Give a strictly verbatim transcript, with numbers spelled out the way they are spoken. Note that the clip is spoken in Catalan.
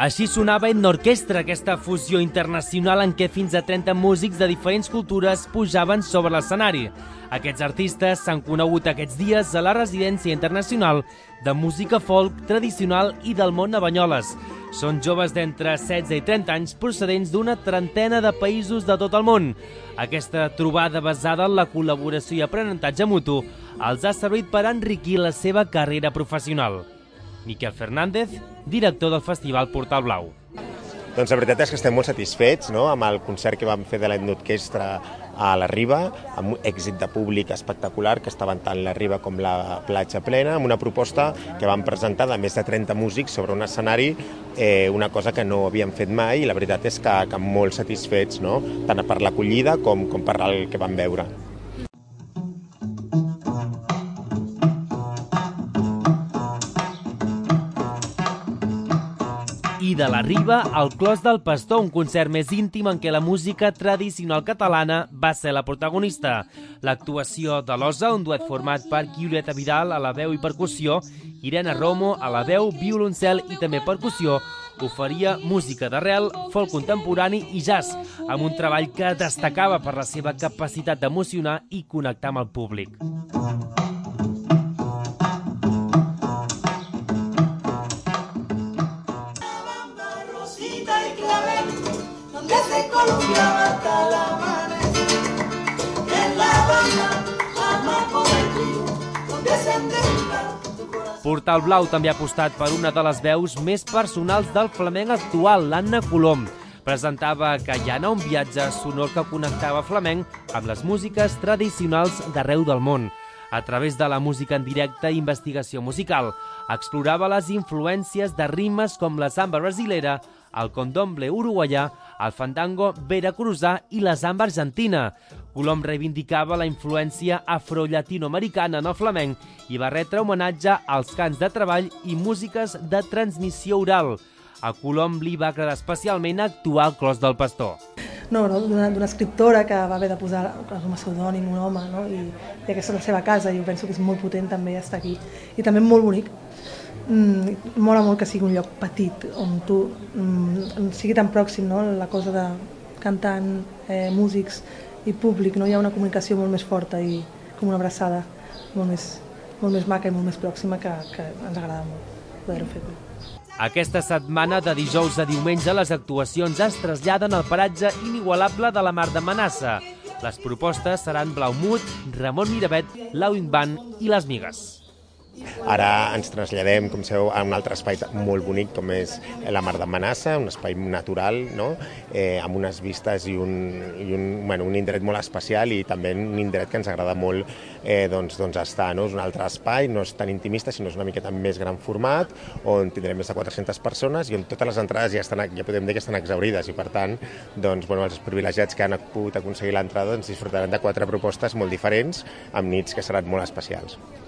Així sonava Etno Orquestra, aquesta fusió internacional en què fins a trenta músics de diferents cultures pujaven sobre l'escenari. Aquests artistes s'han conegut aquests dies a la residència internacional de música folk tradicional i del món a Banyoles. Són joves d'entre setze i trenta anys procedents d'una trentena de països de tot el món. Aquesta trobada basada en la col·laboració i aprenentatge mutu els ha servit per enriquir la seva carrera professional. Miquel Fernández, director del Festival Portal Blau. Doncs la veritat és que estem molt satisfets, no?, amb el concert que vam fer de l'Etno Orquestra a la Riba, amb un èxit de públic espectacular, que estaven tant la Riba com la platja plena, amb una proposta que vam presentar de més de trenta músics sobre un escenari, eh, una cosa que no havíem fet mai, i la veritat és que, que molt satisfets, no?, tant per l'acollida com, com per el que vam veure. I de la Riba al Clos del Pastor, un concert més íntim en què la música tradicional catalana va ser la protagonista. L'actuació de l'Osa, un duet format per Julieta Vidal a la veu i percussió, Irene Romo a la veu, violoncel i també percussió, oferia música d'arrel, folk contemporani i jazz, amb un treball que destacava per la seva capacitat d'emocionar i connectar amb el públic. Desde Colombia hasta La Habana, en La Habana, a Marco del Río, donde se endeuda tu corazón. Portal Blau també ha apostat per una de les veus més personals del flamenc actual, l'Anna Colom. Presentava Callana, un viatge sonor que connectava flamenc amb les músiques tradicionals d'arreu del món. A través de la música en directe i investigació musical, explorava les influències de ritmes com la samba brasilera, el condomble uruguaià, el fandango veracruzà i la samba argentina. Colom reivindicava la influència afro-llatinoamericana en el flamenc i va retre homenatge als cants de treball i músiques de transmissió oral. A Colom li va agradar especialment actuar al Clos del Pastor. No, no, d'una escriptora que va haver de posar com a pseudònim un home, no? I, i aquesta és la seva casa, i jo penso que és molt potent també estar aquí. I també molt bonic. Mm, mola molt que sigui un lloc petit, on tu mm, sigui tan pròxim, no? La cosa de cantant, eh, músics i públic, no? Hi ha una comunicació molt més forta i com una abraçada molt més, molt més maca i molt més pròxima que, que ens agrada molt poder-ho fer. Aquesta setmana, de dijous a diumenge, les actuacions es traslladen al paratge inigualable de la Mar de Manassa. Les propostes seran Blaumut, Ramon Miravet, l'Auing Band i Les Migues. Ara ens traslladem, com sabeu, a un altre espai molt bonic com és la Mar de Manassa, un espai natural, no? eh, amb unes vistes i, un, i un, bueno, un indret molt especial i també un indret que ens agrada molt eh, doncs, doncs estar. No? És un altre espai, no és tan intimista, sinó és una miqueta més gran format, on tindrem més de quatre-centes persones i on totes les entrades ja, estan, ja podem dir que estan exaurides i per tant doncs, bueno, els privilegiats que han pogut aconseguir l'entrada doncs, disfrutaran de quatre propostes molt diferents amb nits que seran molt especials.